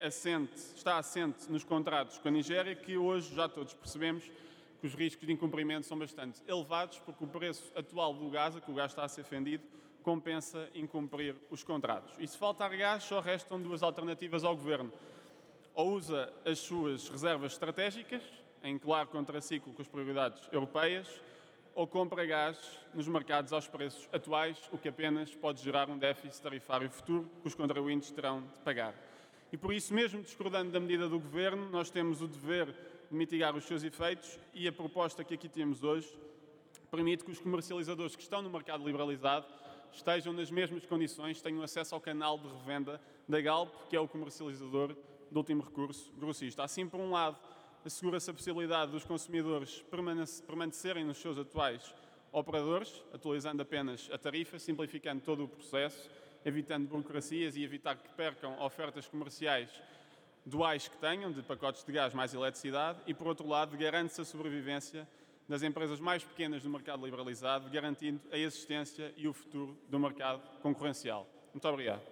está assente nos contratos com a Nigéria, que hoje já todos percebemos que os riscos de incumprimento são bastante elevados, porque o preço atual do gás, a que o gás está a ser vendido, compensa incumprir os contratos. E se faltar gás, só restam duas alternativas ao Governo. Ou usa as suas reservas estratégicas, em claro contraciclo com as prioridades europeias, ou compra gás nos mercados aos preços atuais, o que apenas pode gerar um déficit tarifário futuro que os contribuintes terão de pagar. E por isso, mesmo discordando da medida do Governo, nós temos o dever de mitigar os seus efeitos e a proposta que aqui temos hoje permite que os comercializadores que estão no mercado liberalizado estejam nas mesmas condições, tenham acesso ao canal de revenda da Galp, que é o comercializador de último recurso grossista. Assim, por um lado, assegura-se a possibilidade dos consumidores permanecerem nos seus atuais operadores, atualizando apenas a tarifa, simplificando todo o processo, evitando burocracias e evitar que percam ofertas comerciais duais que tenham, de pacotes de gás mais eletricidade, e, por outro lado, garante-se a sobrevivência das empresas mais pequenas do mercado liberalizado, garantindo a existência e o futuro do mercado concorrencial. Muito obrigado.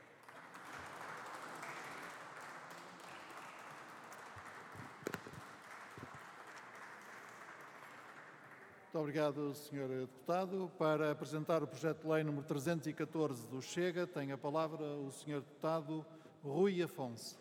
Muito obrigado, Sr. Deputado. Para apresentar o projeto de lei número 314 do Chega, tem a palavra o Sr. Deputado Rui Afonso.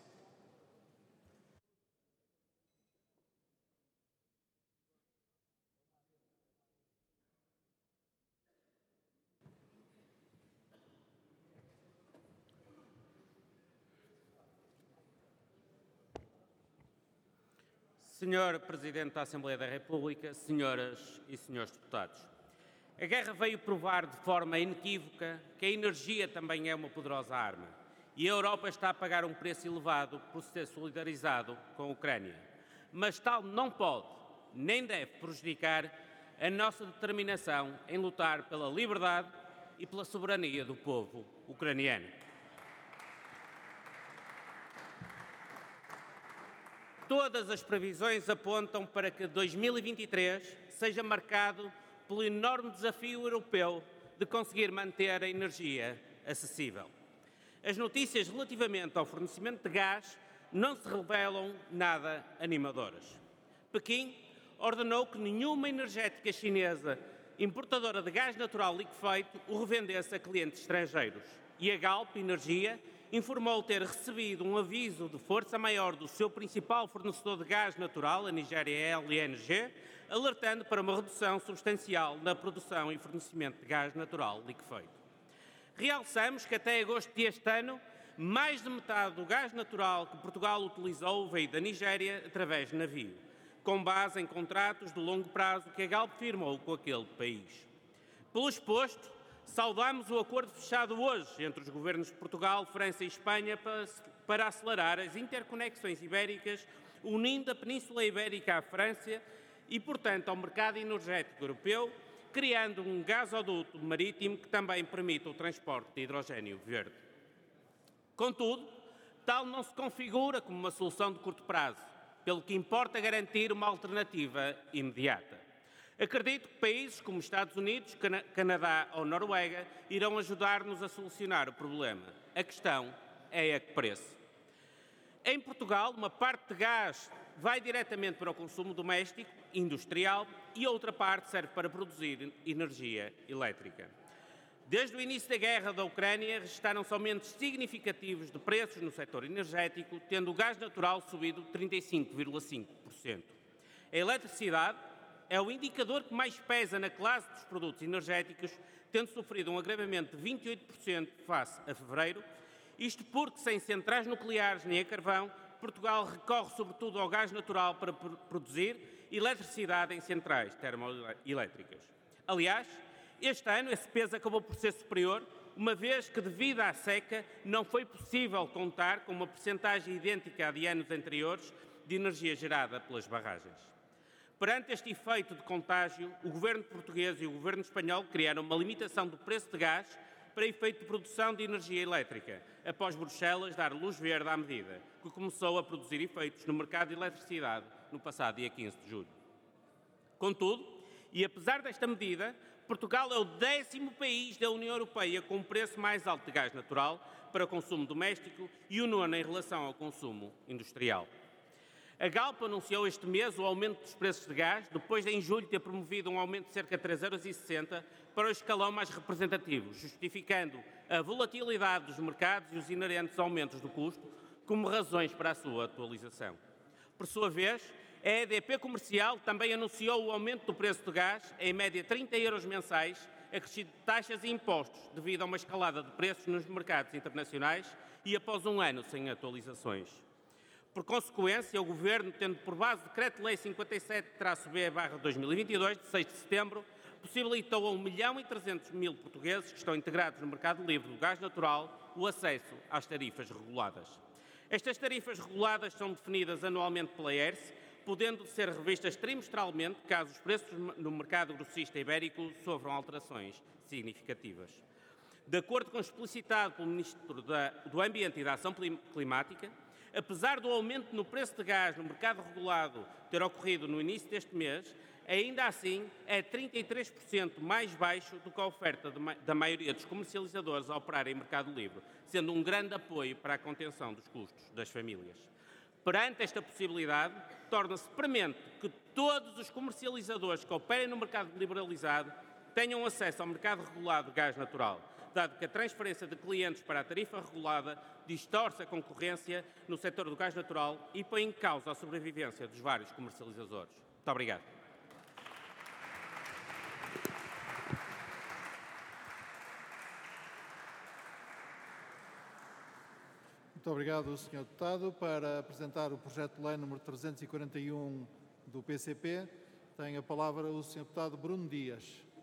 Senhor Presidente da Assembleia da República, senhoras e senhores deputados, a guerra veio provar de forma inequívoca que a energia também é uma poderosa arma e a Europa está a pagar um preço elevado por se ter solidarizado com a Ucrânia. Mas tal não pode, nem deve prejudicar a nossa determinação em lutar pela liberdade e pela soberania do povo ucraniano. Todas as previsões apontam para que 2023 seja marcado pelo enorme desafio europeu de conseguir manter a energia acessível. As notícias relativamente ao fornecimento de gás não se revelam nada animadoras. Pequim ordenou que nenhuma energética chinesa importadora de gás natural liquefeito o revendesse a clientes estrangeiros. E a Galp Energia informou ter recebido um aviso de força maior do seu principal fornecedor de gás natural, a Nigéria LNG, alertando para uma redução substancial na produção e fornecimento de gás natural liquefeito. Realçamos que até agosto deste ano, mais de metade do gás natural que Portugal utilizou veio da Nigéria através de navio, com base em contratos de longo prazo que a Galp firmou com aquele país. Pelo exposto, saudamos o acordo fechado hoje entre os governos de Portugal, França e Espanha para acelerar as interconexões ibéricas, unindo a Península Ibérica à França e, portanto, ao mercado energético europeu, criando um gasoduto marítimo que também permita o transporte de hidrogênio verde. Contudo, tal não se configura como uma solução de curto prazo, pelo que importa garantir uma alternativa imediata. Acredito que países como Estados Unidos, Canadá ou Noruega irão ajudar-nos a solucionar o problema. A questão é a que preço. Em Portugal, uma parte de gás vai diretamente para o consumo doméstico, industrial e outra parte serve para produzir energia elétrica. Desde o início da guerra da Ucrânia, registaram-se aumentos significativos de preços no setor energético, tendo o gás natural subido 35,5%. A eletricidade é o indicador que mais pesa na classe dos produtos energéticos, tendo sofrido um agravamento de 28% face a fevereiro, isto porque, sem centrais nucleares nem a carvão, Portugal recorre sobretudo ao gás natural para produzir eletricidade em centrais termoelétricas. Aliás, este ano esse peso acabou por ser superior, uma vez que, devido à seca, não foi possível contar com uma percentagem idêntica à de anos anteriores de energia gerada pelas barragens. Perante este efeito de contágio, o governo português e o governo espanhol criaram uma limitação do preço de gás para efeito de produção de energia elétrica, após Bruxelas dar luz verde à medida, que começou a produzir efeitos no mercado de eletricidade no passado dia 15 de julho. Contudo, e apesar desta medida, Portugal é o 10º país da União Europeia com o preço mais alto de gás natural para consumo doméstico e o 9º em relação ao consumo industrial. A Galp anunciou este mês o aumento dos preços de gás, depois de em julho ter promovido um aumento de cerca de 3,60 € para o escalão mais representativo, justificando a volatilidade dos mercados e os inerentes aumentos do custo como razões para a sua atualização. Por sua vez, a EDP Comercial também anunciou o aumento do preço do gás, em média 30 € mensais, acrescido de taxas e impostos, devido a uma escalada de preços nos mercados internacionais e após um ano sem atualizações. Por consequência, o Governo, tendo por base o Decreto-Lei 57-B/2022, de 6 de setembro, possibilitou a 1.300.000 portugueses que estão integrados no mercado livre do gás natural o acesso às tarifas reguladas. Estas tarifas reguladas são definidas anualmente pela ERSE, podendo ser revistas trimestralmente caso os preços no mercado grossista ibérico sofram alterações significativas. De acordo com o explicitado pelo Ministro do Ambiente e da Ação Climática, apesar do aumento no preço de gás no mercado regulado ter ocorrido no início deste mês, ainda assim é 33% mais baixo do que a oferta da maioria dos comercializadores a operar em mercado livre, sendo um grande apoio para a contenção dos custos das famílias. Perante esta possibilidade, torna-se premente que todos os comercializadores que operem no mercado liberalizado tenham acesso ao mercado regulado de gás natural, dado que a transferência de clientes para a tarifa regulada distorce a concorrência no setor do gás natural e põe em causa a sobrevivência dos vários comercializadores. Muito obrigado. Muito obrigado, Sr. Deputado. Para apresentar o projeto de lei número 341 do PCP, tem a palavra o Sr. Deputado Bruno Dias.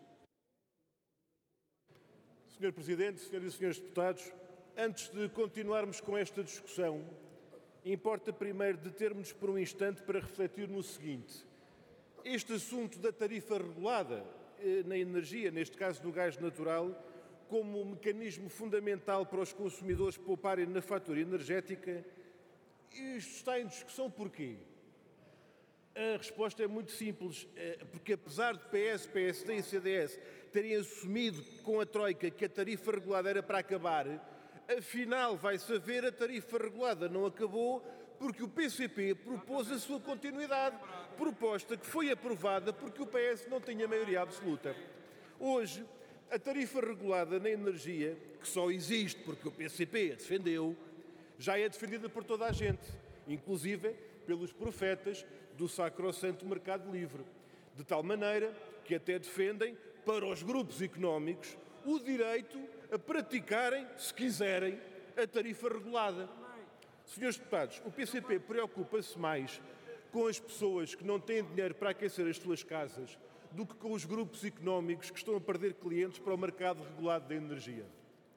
Sr. Presidente, Senhoras e Senhores Deputados, antes de continuarmos com esta discussão, importa primeiro determos-nos por um instante para refletir no seguinte. Este assunto da tarifa regulada na energia, neste caso no gás natural, como um mecanismo fundamental para os consumidores pouparem na fatura energética, isto está em discussão porquê? A resposta é muito simples, porque apesar de PS, PSD e CDS terem assumido com a Troika que a tarifa regulada era para acabar, afinal vai-se ver a tarifa regulada não acabou porque o PCP propôs a sua continuidade, proposta que foi aprovada porque o PS não tinha maioria absoluta. Hoje, a tarifa regulada na energia, que só existe porque o PCP a defendeu, já é defendida por toda a gente, inclusive pelos profetas do sacrossanto mercado livre, de tal maneira que até defendem, para os grupos económicos, o direito a praticarem, se quiserem, a tarifa regulada. Senhores deputados, o PCP preocupa-se mais com as pessoas que não têm dinheiro para aquecer as suas casas do que com os grupos económicos que estão a perder clientes para o mercado regulado da energia.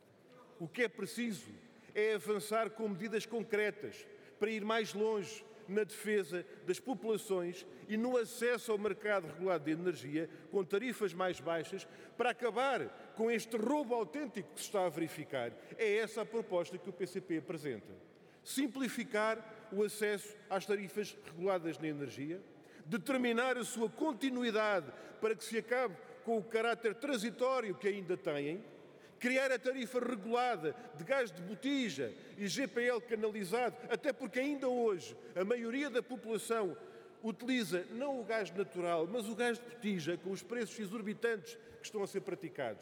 O que é preciso é avançar com medidas concretas para ir mais longe na defesa das populações e no acesso ao mercado regulado de energia com tarifas mais baixas para acabar com este roubo autêntico que se está a verificar. É essa a proposta que o PCP apresenta. Simplificar o acesso às tarifas reguladas na energia, determinar a sua continuidade para que se acabe com o caráter transitório que ainda têm, criar a tarifa regulada de gás de botija e GPL canalizado, até porque ainda hoje a maioria da população utiliza não o gás natural, mas o gás de botija, com os preços exorbitantes que estão a ser praticados.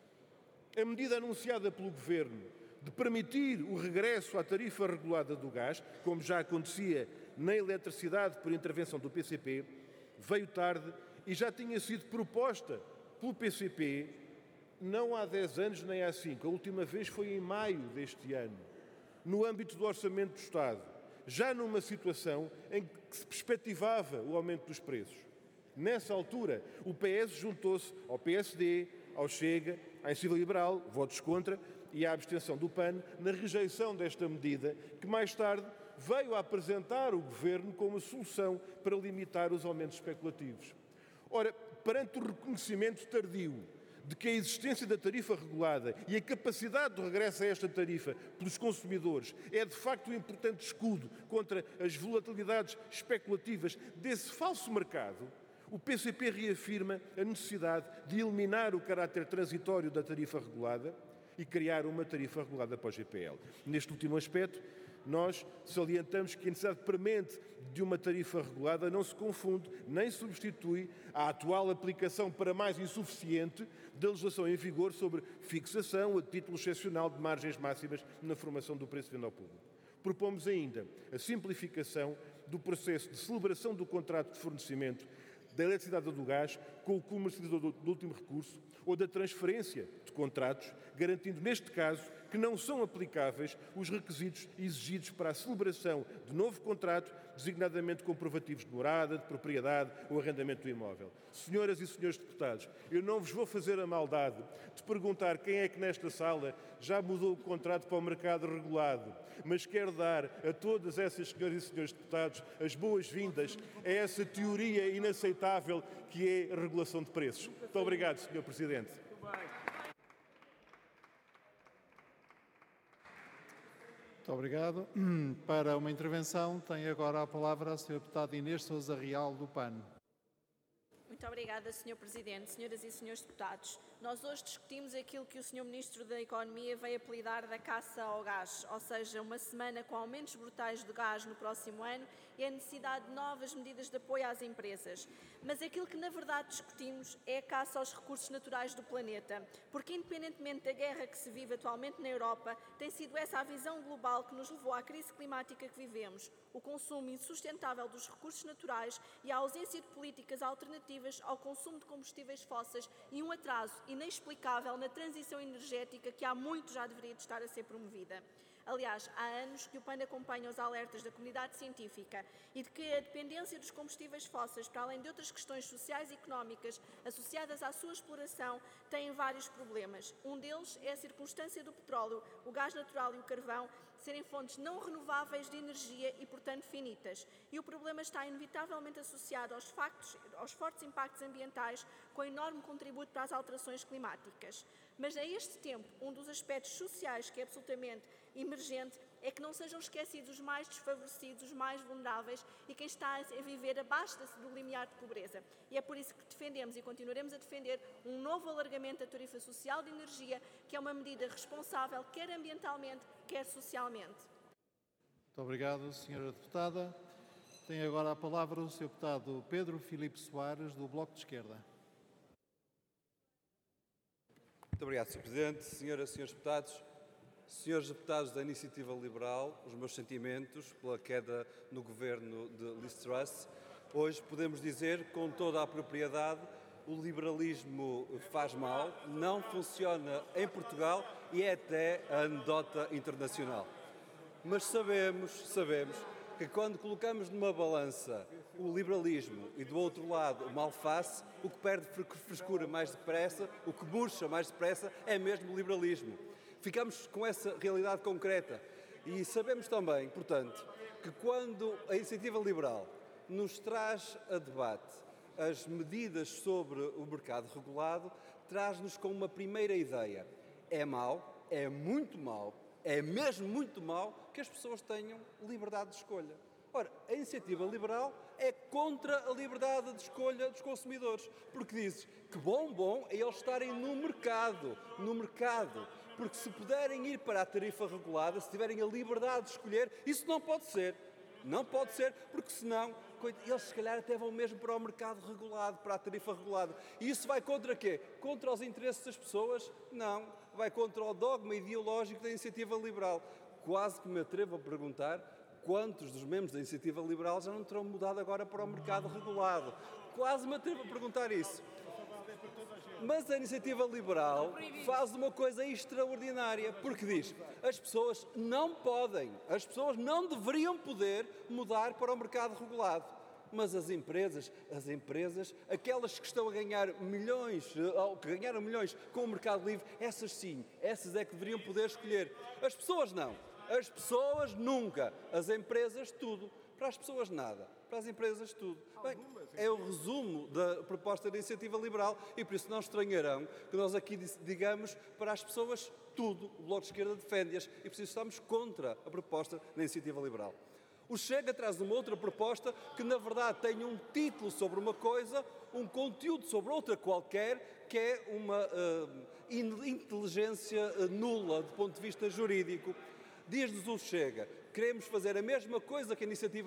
A medida anunciada pelo Governo de permitir o regresso à tarifa regulada do gás, como já acontecia na eletricidade por intervenção do PCP, veio tarde e já tinha sido proposta pelo PCP não há 10 anos nem há 5. A última vez foi em maio deste ano, no âmbito do Orçamento do Estado, já numa situação em que se perspectivava o aumento dos preços. Nessa altura, o PS juntou-se ao PSD, ao Chega, à Iniciativa Liberal, votos contra, e à abstenção do PAN, na rejeição desta medida, que mais tarde veio a apresentar o Governo como solução para limitar os aumentos especulativos. Ora, perante o reconhecimento tardio de que a existência da tarifa regulada e a capacidade de regresso a esta tarifa pelos consumidores é de facto um importante escudo contra as volatilidades especulativas desse falso mercado, O PCP reafirma a necessidade de eliminar o caráter transitório da tarifa regulada e criar uma tarifa regulada para o GPL. Neste último aspecto, nós salientamos que a necessidade premente de uma tarifa regulada não se confunde nem substitui a atual aplicação para mais insuficiente da legislação em vigor sobre fixação a título excepcional de margens máximas na formação do preço de venda ao público. Propomos ainda a simplificação do processo de celebração do contrato de fornecimento da eletricidade ou do gás com o comercializador do último recurso ou da transferência de contratos, garantindo, neste caso, que não são aplicáveis os requisitos exigidos para a celebração de novo contrato, designadamente comprovativos de morada, de propriedade ou arrendamento do imóvel. Senhoras e senhores deputados, eu não vos vou fazer a maldade de perguntar quem é que nesta sala já mudou o contrato para o mercado regulado, mas quero dar a todas essas senhoras e senhores deputados as boas-vindas a essa teoria inaceitável que é a regulação de preços. Muito obrigado, Sr. Presidente. Muito obrigado. Para uma intervenção, tem agora a palavra a Sra. Deputada Inês Sousa Real, do PAN. Muito obrigada, Sr. Presidente. Senhoras e senhores deputados, nós hoje discutimos aquilo que o Sr. Ministro da Economia veio apelidar da caça ao gás, ou seja, uma semana com aumentos brutais de gás no próximo ano e a necessidade de novas medidas de apoio às empresas. Mas aquilo que na verdade discutimos é a caça aos recursos naturais do planeta, porque independentemente da guerra que se vive atualmente na Europa, tem sido essa a visão global que nos levou à crise climática que vivemos, o consumo insustentável dos recursos naturais e a ausência de políticas alternativas ao consumo de combustíveis fósseis e um atraso inexplicável na transição energética que há muito já deveria estar a ser promovida. Aliás, há anos que o PAN acompanha os alertas da comunidade científica e de que a dependência dos combustíveis fósseis, para além de outras questões sociais e económicas associadas à sua exploração, tem vários problemas. Um deles é a circunstância do petróleo, o gás natural e o carvão serem fontes não renováveis de energia e, portanto, finitas. E o problema está inevitavelmente associado aos fortes impactos ambientais, com enorme contributo para as alterações climáticas. Mas, a este tempo, um dos aspectos sociais que é absolutamente emergente é que não sejam esquecidos os mais desfavorecidos, os mais vulneráveis e quem está a viver abaixo do limiar de pobreza. E é por isso que defendemos e continuaremos a defender um novo alargamento da tarifa social de energia, que é uma medida responsável, quer ambientalmente, quer socialmente. Muito obrigado, Sra. Deputada. Tem agora a palavra o Sr. Deputado Pedro Filipe Soares, do Bloco de Esquerda. Muito obrigado, Sr. Presidente. Senhoras e senhores deputados, senhores deputados da Iniciativa Liberal, os meus sentimentos pela queda no governo de Liz Truss. Hoje podemos dizer com toda a propriedade: o liberalismo faz mal, não funciona em Portugal e é até a anedota internacional. Mas sabemos que quando colocamos numa balança o liberalismo e do outro lado o malface, o que perde frescura mais depressa, o que murcha mais depressa é mesmo o liberalismo. Ficamos com essa realidade concreta e sabemos também, portanto, que quando a Iniciativa Liberal nos traz a debate as medidas sobre o mercado regulado, traz-nos com uma primeira ideia. É mau, é muito mau, é mesmo muito mau que as pessoas tenham liberdade de escolha. Ora, a Iniciativa Liberal é contra a liberdade de escolha dos consumidores, porque diz que bom é eles estarem no mercado, porque se puderem ir para a tarifa regulada, se tiverem a liberdade de escolher, isso não pode ser, porque senão eles se calhar até vão mesmo para o mercado regulado, para a tarifa regulada. E isso vai contra quê? Contra os interesses das pessoas? Não, vai contra o dogma ideológico da Iniciativa Liberal. Quase que me atrevo a perguntar quantos dos membros da Iniciativa Liberal já não terão mudado agora para o mercado regulado. Quase me atrevo a perguntar isso. Mas a Iniciativa Liberal faz uma coisa extraordinária, porque diz: as pessoas não deveriam poder mudar para o mercado regulado. Mas as empresas, aquelas que estão a ganhar milhões, que ganharam milhões com o mercado livre, essas sim, essas é que deveriam poder escolher. As pessoas não. As pessoas nunca. As empresas tudo. Para as pessoas nada. Para as empresas tudo. Bem, é o resumo da proposta da Iniciativa Liberal e por isso não estranharão que nós aqui digamos para as pessoas tudo. O Bloco de Esquerda defende-as e por isso estamos contra a proposta da Iniciativa Liberal. O Chega traz uma outra proposta que, na verdade, tem um título sobre uma coisa, um conteúdo sobre outra qualquer, que é uma inteligência nula do ponto de vista jurídico. Diz-nos o Chega, queremos fazer a mesma coisa que a iniciativa